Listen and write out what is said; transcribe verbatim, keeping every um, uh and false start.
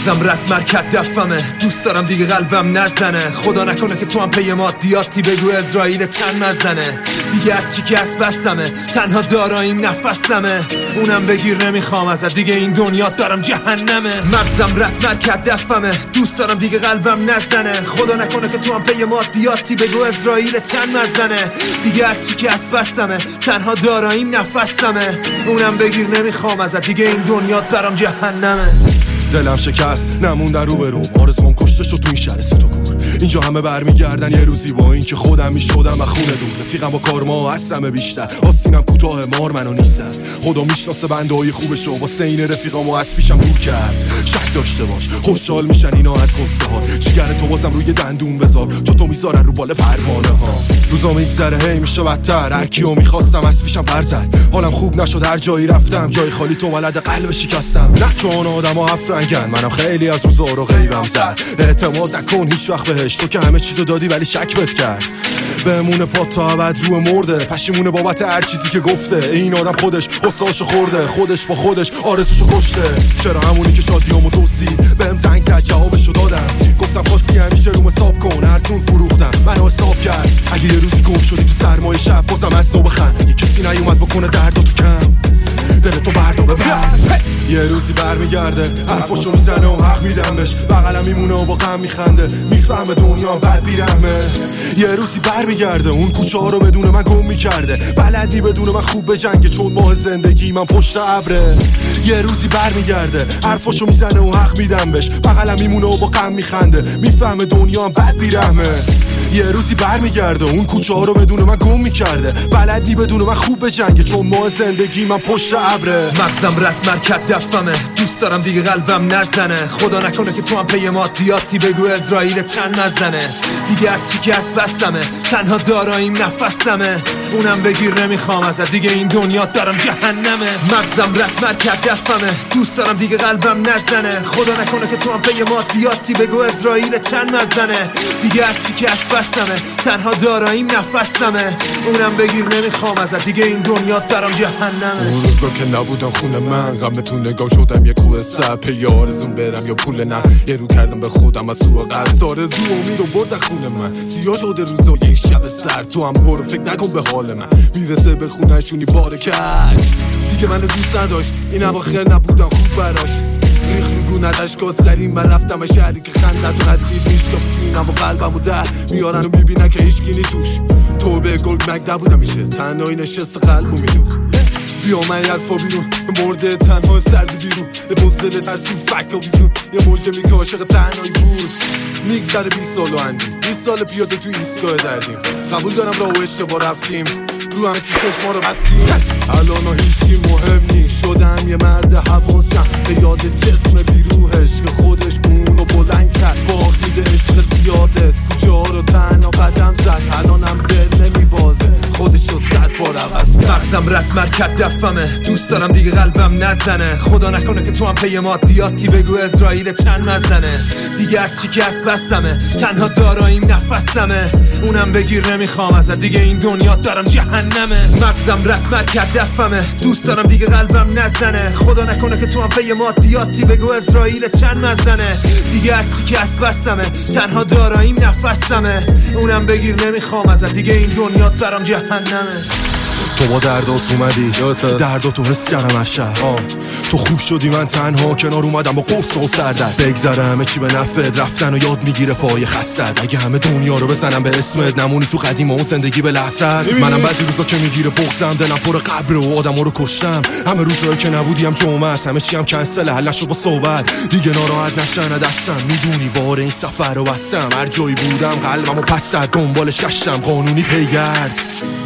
مغزم رد مرکت دفمه، دوست دارم دیگه قلبم نزنه. خدا نکنه که تو هم پی مادیاتی بگو اسرائیل چند مزنه. دیگه هرچی که از بستمه، تنها داراییم نفسمه. اونم بگیر نمیخوام ازت، دیگه این دنیا دارم جهنمه. مغزم رد مرکت دفمه، دوست دارم دیگه قلبم نزنه. خدا نکنه که تو هم پی مادیاتی بگو اسرائیل چند مزنه. دیگه هرچی که از بستمه، تنها داراییم نفسمه. اونم بگیر نمیخوام ازت، دیگه این دنیا دارم جهنمه. دلم شکست نموندن رو برو، آرزوام کشته شد تو این شهر سوت و کور. اینجا همه برمیگردن یه روزی با این که خودم میشدم و خونه دور. رفیقم با کارما هستم بیشتر، آستینم کوتاه مار منو نیستن. خدا میشناسه بنده های خوبشو، واسه این رفیقامو از پیشم دور کرد. شک داشته باش خوشحال میشن اینا از قصه ها، جیگر تو بازم روی دندون بذار چون تو میذارن رو بال پروانه ها. روزا میگذره هی میشه بدتر، هر کیو میخواستم از پیشم پر زد. حالم خوب نشد هر جایی رفتم، جای خالی تو ولد قلب شکستم. نه چون آدما افرنگن، منم خیلی از روزا رو غیبم زد. اعتماد نکن هیچ وقت بهش، تو که همه چی تو دادی ولی شک بد کرد. بمونه پات تا ابد رو مرده، پشیمونه بابت هر چیزی که گفته. این آدم خودش قصاشو خورده، خودش با خودش آرزوشو کشته. چرا همونی که شادیامو توصید بهم زنگ زد جوابشو دادم. گفتم خواستی همیشه روم حساب کن، ارزون فروختم منو حساب کرد. اگه یه روزی گم شدی تو سرمای شب بازم از نو بخند، اگه کسی نیومد بکنه درداتو کم دل تو بردو ببر. یه روزی برمیگرده حرفاشو میزنه و حق میدم بهش، بغلم میمونه و با غم میخنده. میفهمه دنیا بد بیرحمه. یه روزی برمیگرده اون کوچه ها رو بدون من گم میکرده. بلدی بدون من خوب به جنگه چون ماه زندگی من پشت ابره. یه روزی برمیگرده حرفاشو میزنه و حق میدم بهش، بغلم میمونه و با غم میخنده. میفهمه دنیا بد بیرحمه. یه روزی برمیگرده اون کوچه ها رو بدون من گم میکرده. بلدی بدون من خوب به جنگه چون ماه زندگی من پشت ابره. مغزم رد مرکت دفمه، دوست دارم دیگه قلبم نزنه. خدا نکنه که تو هم پی مادیاتی بگو اسرائیل چند مزنه. دیگه هرچی که از بستمه، تنها داراییم نفسمه. اونم بگیر نمیخوام ازت، دیگه این دنیا دارم جهنمه. مغزم رد مرکت دفمه، دوست دارم دیگه قلبم نزنه. خدا نکنه که تو هم پی مادیاتی بگو اسرائیل چند مزنه. دیگه هرچی که از بستمه، تنها داراییم نفسمه. اونم بگیر نمیخوام ازت، دیگه این دنیا دارم جهنمه. اون روزا که نبودم خونه من، غم تو نگاه شدم یه کوه سب. پی آرزون برم یا پول نه، یه رو کردم به خودم از سوء قصد. آرزو امید رو بردن خونه من، سیاه شده روزا یه شب سر. تو هم برو فکر نکن به حال من، میرسه به خونه‌شونی بار کج. دیگه منو دوست نداشت این اواخر نبودم خوب براش. ریخ رو نداشت کات سریم من رفتم شهری که خندت و ندید میشکاف. سینم و قلبم و ده میارن و میبینن که هیچکی توش. تو به گلگ مک نبودم میشه تنهایی نشست قلبو میدوخ. بیا من حرفا بیرون مرده تنها سرد بیرون. به بزدل ترسون فک و بیزون، یه موجه میگه عاشق تنهایی بود. میگذره بیست سال و اندیم، بیست سال پیاده تو ایستگاه دردیم. قبول دارم راه و اشتباه رفتیم، رو همه چی چشما رو بستیم. الان هیچکی مهم نی، شدم یه مرد حواسم به یاد جسم بیروحش که خودش اونو بلند کرد. باقیده عشق زیادت کوچه ها رو تنها قدم زد. الانم دل نمیبازه خودش رو صد بار عوض کرد. مغزم رد مرکت دفمه، دوست دارم دیگه قلبم نزنه. خدا نکنه که تو هم پی مادیاتی بگو اسرائیل چند مزنه. دیگه هرچی که از بستمه، تنها داراییم نفسمه. اونم بگیر نمیخوام ازت، دیگه این دنیا دارم جهنمه. مغزم رد مرکت دفمه، دوست دارم دیگه قلبم نزنه. خدا نکنه که تو هم پی مادیاتی بگو اسرائیل چند مزنه. دیگه هرچی که از بستمه، تنها داراییم نفسمه. اونم بگیر نمیخوام ازت، دیگه این دنیا دارم جهنمه. تو با دردات اومدی، درداتو حس کردم از شهر. تو خوب شدی من تنها کنار اومدم با قصه و سردرد. بگذره همه چی به نفعت، رفتن و یاد میگیره پای خستت. اگه همه دنیا رو بزنم به اسمت، نمونی تو قدیم و زندگی به لحظت. منم بعضی روزا که میگیره بغضم، دلم پر قبر و آدما رو کشتم. همه روزایی که نبودیم جمعه، همه چی هم کنسل حل نشد با صحبت. دیگه ناراحت نشن دستم، میدونی بار این سفر رو بستم. هر جایی بودم قلبمو پس زد، دنبالش گشتم قانونی پیگرد.